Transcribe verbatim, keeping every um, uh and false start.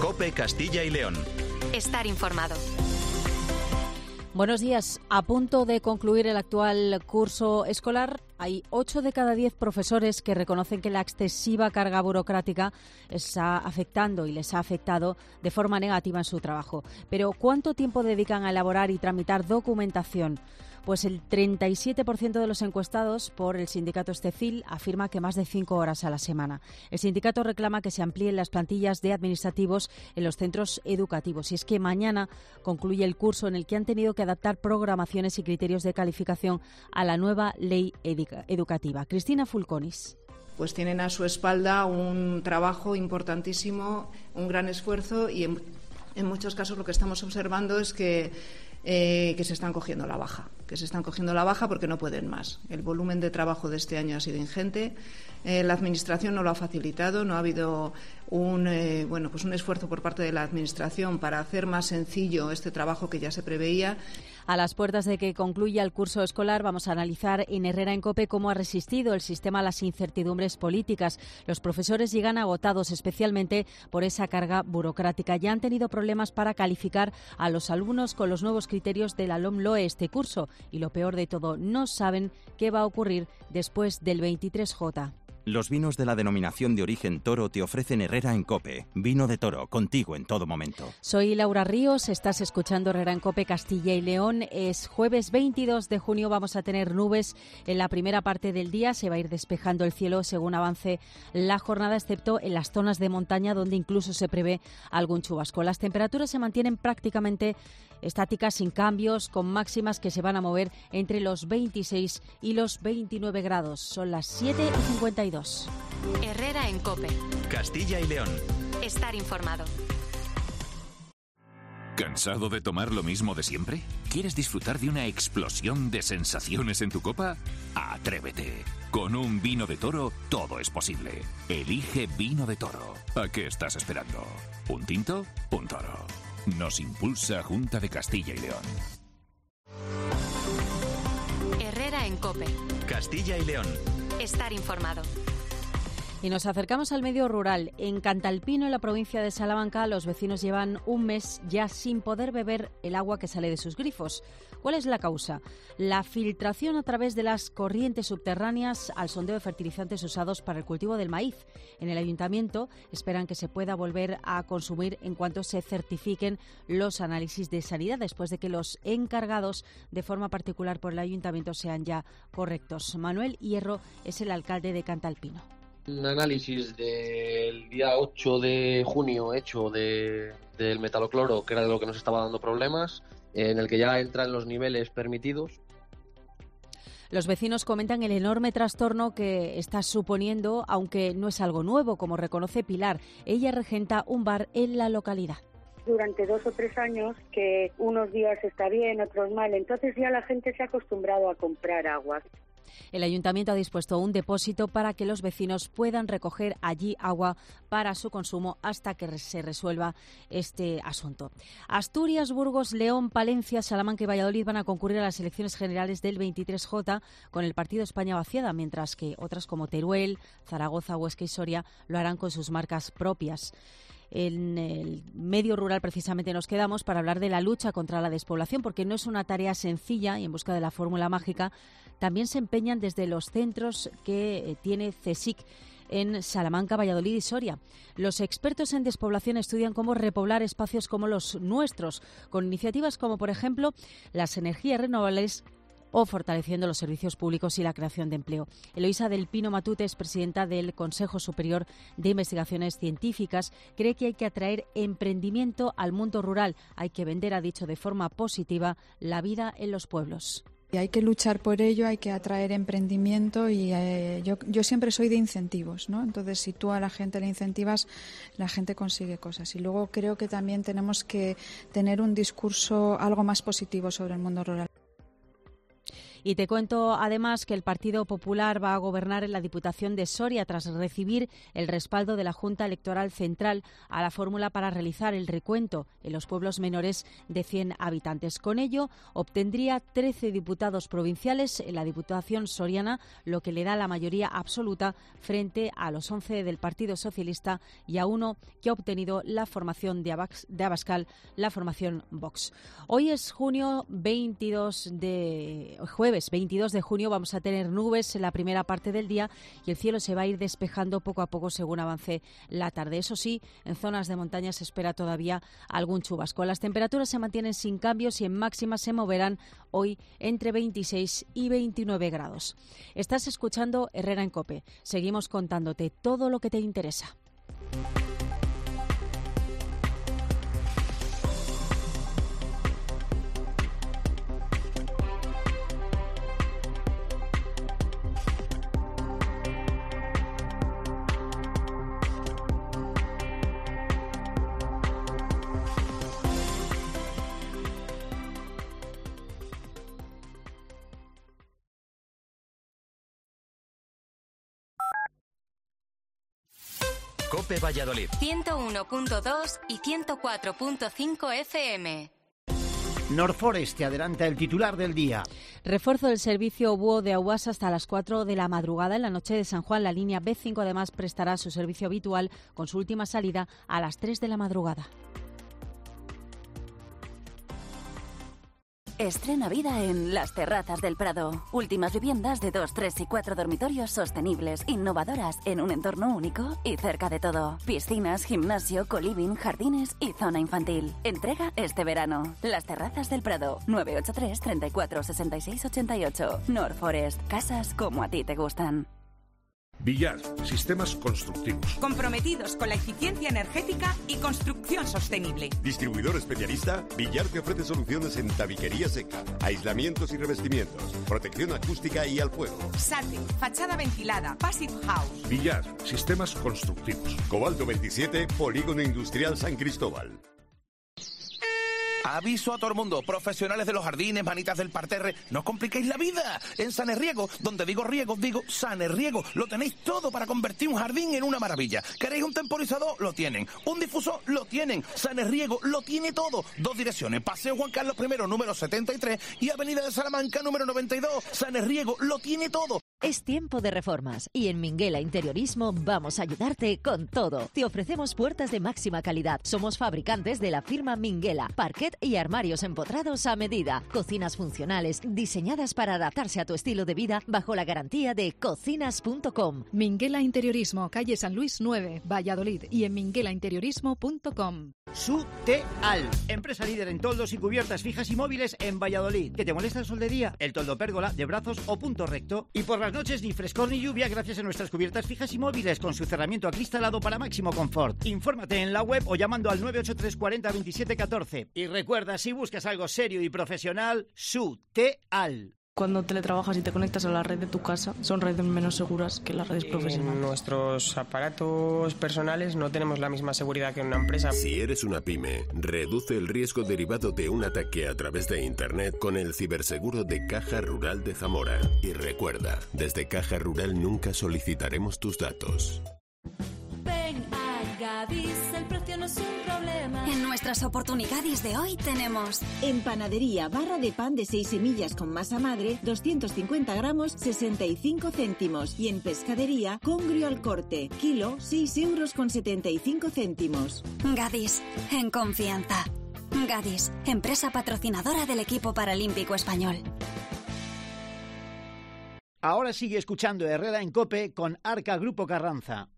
COPE Castilla y León. Estar informado. Buenos días. A punto de concluir el actual curso escolar, hay ocho de cada diez profesores que reconocen que la excesiva carga burocrática está afectando y les ha afectado de forma negativa en su trabajo. Pero ¿cuánto tiempo dedican a elaborar y tramitar documentación? Pues el treinta y siete por ciento de los encuestados por el sindicato Estecil afirma que más de cinco horas a la semana. El sindicato reclama que se amplíen las plantillas de administrativos en los centros educativos. Y es que mañana concluye el curso en el que han tenido que adaptar programaciones y criterios de calificación a la nueva ley educativa. Cristina Fulconis. Pues tienen a su espalda un trabajo importantísimo, un gran esfuerzo y en, en muchos casos lo que estamos observando es que Eh, que se están cogiendo la baja, que se están cogiendo la baja porque no pueden más. El volumen de trabajo de este año ha sido ingente. Eh, la Administración no lo ha facilitado, no ha habido un, eh, bueno, pues un esfuerzo por parte de la Administración para hacer más sencillo este trabajo que ya se preveía. A las puertas de que concluya el curso escolar, vamos a analizar en Herrera en COPE cómo ha resistido el sistema a las incertidumbres políticas. Los profesores llegan agotados, especialmente por esa carga burocrática. Ya han tenido problemas para calificar a los alumnos con los nuevos criterios de la LOMLOE este curso. Y lo peor de todo, no saben qué va a ocurrir después del veintitrés J. Los vinos de la denominación de origen Toro te ofrecen Herrera en COPE. Vino de Toro, contigo en todo momento. Soy Laura Ríos, estás escuchando Herrera en COPE Castilla y León. Es jueves veintidós de junio, vamos a tener nubes en la primera parte del día. Se va a ir despejando el cielo según avance la jornada, excepto en las zonas de montaña donde incluso se prevé algún chubasco. Las temperaturas se mantienen prácticamente estáticas, sin cambios, con máximas que se van a mover entre los veintiséis y los veintinueve grados. Son las siete y cincuenta y dos. Herrera en COPE. Castilla y León. Estar informado. ¿Cansado de tomar lo mismo de siempre? ¿Quieres disfrutar de una explosión de sensaciones en tu copa? ¡Atrévete! Con un vino de Toro todo es posible. Elige Vino de Toro. ¿A qué estás esperando? ¿Un tinto? Un toro. Nos impulsa Junta de Castilla y León. Herrera en COPE. Castilla y León. Estar informado. Y nos acercamos al medio rural. En Cantalpino, en la provincia de Salamanca, los vecinos llevan un mes ya sin poder beber el agua que sale de sus grifos. ¿Cuál es la causa? La filtración a través de las corrientes subterráneas al sondeo de fertilizantes usados para el cultivo del maíz. En el ayuntamiento esperan que se pueda volver a consumir en cuanto se certifiquen los análisis de sanidad, después de que los encargados de forma particular por el ayuntamiento sean ya correctos. Manuel Hierro es el alcalde de Cantalpino. Un análisis del día ocho de junio hecho de, del metalocloro, que era de lo que nos estaba dando problemas, en el que ya entran los niveles permitidos. Los vecinos comentan el enorme trastorno que está suponiendo, aunque no es algo nuevo, como reconoce Pilar. Ella regenta un bar en la localidad. Durante dos o tres años, que unos días está bien, otros mal, entonces ya la gente se ha acostumbrado a comprar agua. El ayuntamiento ha dispuesto un depósito para que los vecinos puedan recoger allí agua para su consumo hasta que se resuelva este asunto. Asturias, Burgos, León, Palencia, Salamanca y Valladolid van a concurrir a las elecciones generales del veintitrés J con el partido España vaciada, mientras que otras como Teruel, Zaragoza, Huesca y Soria lo harán con sus marcas propias. En el medio rural precisamente nos quedamos para hablar de la lucha contra la despoblación, porque no es una tarea sencilla y en busca de la fórmula mágica también se empeñan desde los centros que tiene CSIC en Salamanca, Valladolid y Soria. Los expertos en despoblación estudian cómo repoblar espacios como los nuestros, con iniciativas como, por ejemplo, las energías renovables o fortaleciendo los servicios públicos y la creación de empleo. Eloísa del Pino Matute es presidenta del Consejo Superior de Investigaciones Científicas. Cree que hay que atraer emprendimiento al mundo rural. Hay que vender, ha dicho de forma positiva, la vida en los pueblos. Y hay que luchar por ello, hay que atraer emprendimiento y eh, yo, yo siempre soy de incentivos, ¿no? Entonces, si tú a la gente le incentivas, la gente consigue cosas. Y luego creo que también tenemos que tener un discurso algo más positivo sobre el mundo rural. Y te cuento además que el Partido Popular va a gobernar en la Diputación de Soria tras recibir el respaldo de la Junta Electoral Central a la fórmula para realizar el recuento en los pueblos menores de cien habitantes. Con ello obtendría trece diputados provinciales en la Diputación soriana, lo que le da la mayoría absoluta frente a los once del Partido Socialista y a uno que ha obtenido la formación de, Abax, de Abascal, la formación Vox. Hoy es junio veintidós de jueves veintidós de junio, vamos a tener nubes en la primera parte del día y el cielo se va a ir despejando poco a poco según avance la tarde. Eso sí, en zonas de montaña se espera todavía algún chubasco. Las temperaturas se mantienen sin cambios y en máximas se moverán hoy entre veintiséis y veintinueve grados. Estás escuchando Herrera en COPE. Seguimos contándote todo lo que te interesa. COPE Valladolid. ciento uno punto dos y ciento cuatro punto cinco F M. Norforest te adelanta el titular del día. Refuerzo del servicio búho de Aguas hasta las cuatro de la madrugada. En la noche de San Juan, la línea B cinco además prestará su servicio habitual con su última salida a las tres de la madrugada. Estrena vida en Las Terrazas del Prado. Últimas viviendas de dos, tres y cuatro dormitorios sostenibles, innovadoras, en un entorno único y cerca de todo. Piscinas, gimnasio, coliving, jardines y zona infantil. Entrega este verano. Las Terrazas del Prado. nueve ocho tres, treinta y cuatro, sesenta y seis, ochenta y ocho. Norforest. Casas como a ti te gustan. Villar, sistemas constructivos. Comprometidos con la eficiencia energética y construcción sostenible. Distribuidor especialista, Villar te ofrece soluciones en tabiquería seca, aislamientos y revestimientos, protección acústica y al fuego. SATE, fachada ventilada, Passive House. Villar, sistemas constructivos. Cobalto veintisiete, Polígono Industrial San Cristóbal. Aviso a todo el mundo, profesionales de los jardines, manitas del parterre, no os compliquéis la vida. En Sanerriego, donde digo riego, digo Sanerriego, lo tenéis todo para convertir un jardín en una maravilla. ¿Queréis un temporizador? Lo tienen. ¿Un difusor? Lo tienen. Sanerriego lo tiene todo. Dos direcciones, Paseo Juan Carlos primero, número setenta y tres y Avenida de Salamanca, número noventa y dos. Sanerriego lo tiene todo. Es tiempo de reformas y en Minguela Interiorismo vamos a ayudarte con todo. Te ofrecemos puertas de máxima calidad. Somos fabricantes de la firma Minguela, parquet y armarios empotrados a medida. Cocinas funcionales diseñadas para adaptarse a tu estilo de vida bajo la garantía de cocinas punto com. Minguela Interiorismo, calle San Luis nueve, Valladolid y en minguela interiorismo punto com. Suteal, empresa líder en toldos y cubiertas fijas y móviles en Valladolid. ¿Que te molesta el sol de día? El toldo pérgola, de brazos o punto recto. Y por las noches ni frescor ni lluvia gracias a nuestras cubiertas fijas y móviles con su cerramiento acristalado para máximo confort. Infórmate en la web o llamando al nueve ocho tres cuarenta veintisiete catorce. Y recuerda, si buscas algo serio y profesional, Suteal. Cuando teletrabajas y te conectas a la red de tu casa, son redes menos seguras que las redes profesionales. En nuestros aparatos personales no tenemos la misma seguridad que en una empresa. Si eres una pyme, reduce el riesgo derivado de un ataque a través de Internet con el ciberseguro de Caja Rural de Zamora. Y recuerda, desde Caja Rural nunca solicitaremos tus datos. Ven a Gadis, el precio no es un problema. En nuestras oportunidades de hoy tenemos en panadería, barra de pan de seis semillas con masa madre, doscientos cincuenta gramos, sesenta y cinco céntimos. Y en pescadería, congrio al corte, kilo, seis euros con setenta y cinco céntimos. Gadis, en confianza. Gadis, empresa patrocinadora del equipo paralímpico español. Ahora sigue escuchando Herrera en COPE con Arca Grupo Carranza.